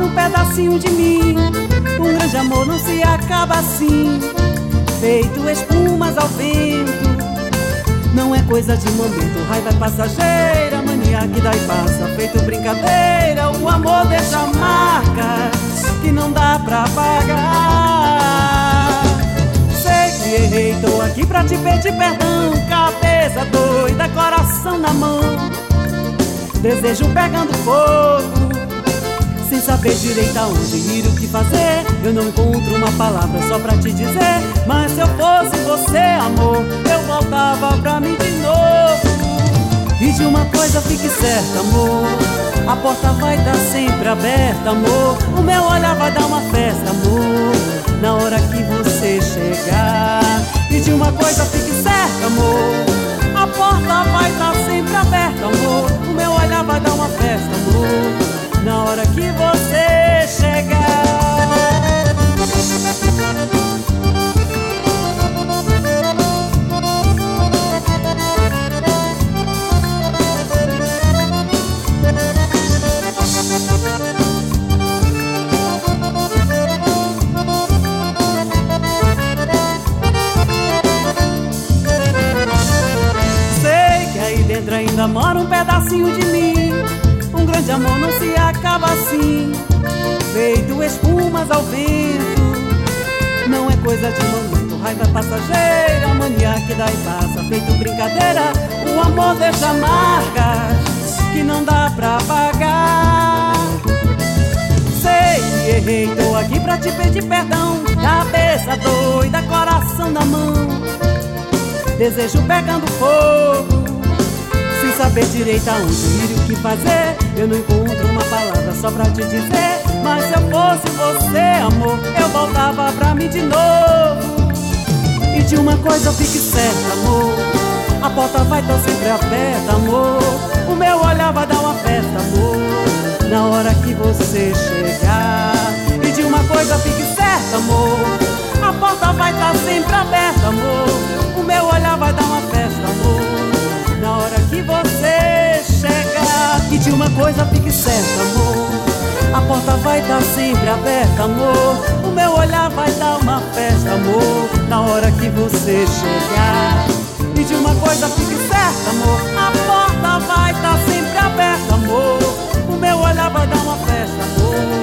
um pedacinho de mim. Um grande amor não se acaba assim, feito espumas ao vento. Não é coisa de momento, raiva é passageira, mania que dá e passa, feito brincadeira. O amor deixa marcas que não dá pra apagar. Sei que errei, tô aqui pra te pedir perdão. Cabeça doida, coração na mão, desejo pegando fogo, sem saber direito aonde ir, o que fazer. Eu não encontro uma palavra só pra te dizer, mas se eu fosse você, amor, eu voltava pra mim de novo. E de uma coisa fique certa, amor, a porta vai estar sempre aberta, amor. O meu olhar vai dar uma festa, amor, na hora que você chegar. E de uma coisa fique certa, amor, a porta vai estar sempre aberta, amor. O meu olhar vai dar uma festa, amor, na hora que você chegar. Sei que aí dentro ainda mora um pedacinho de mim. Um grande amor não se acaba assim, feito espumas ao vento. Não é coisa de momento, raiva é passageira, mania que dá e passa, feito brincadeira. O amor deixa marcas que não dá pra apagar. Sei que errei, tô aqui pra te pedir perdão. Cabeça doida, coração na mão, desejo pegando fogo, sem saber direito aonde ir e o que fazer. Eu não encontro uma palavra só pra te dizer, mas se eu fosse você, amor, eu voltava pra mim de novo. E de uma coisa fique certa, amor, a porta vai estar sempre aberta, amor. O meu olhar vai dar uma festa, amor, na hora que você chegar. E de uma coisa fique certa, amor, a porta vai estar sempre aberta, amor. O meu olhar vai dar uma festa, amor, na hora que você chegar. E de uma coisa fique certa, amor, a porta vai estar sempre aberta, amor. O meu olhar vai dar uma festa, amor, na hora que você chegar. E de uma coisa fique certa, amor, a porta vai estar sempre aberta, amor. O meu olhar vai dar uma festa, amor,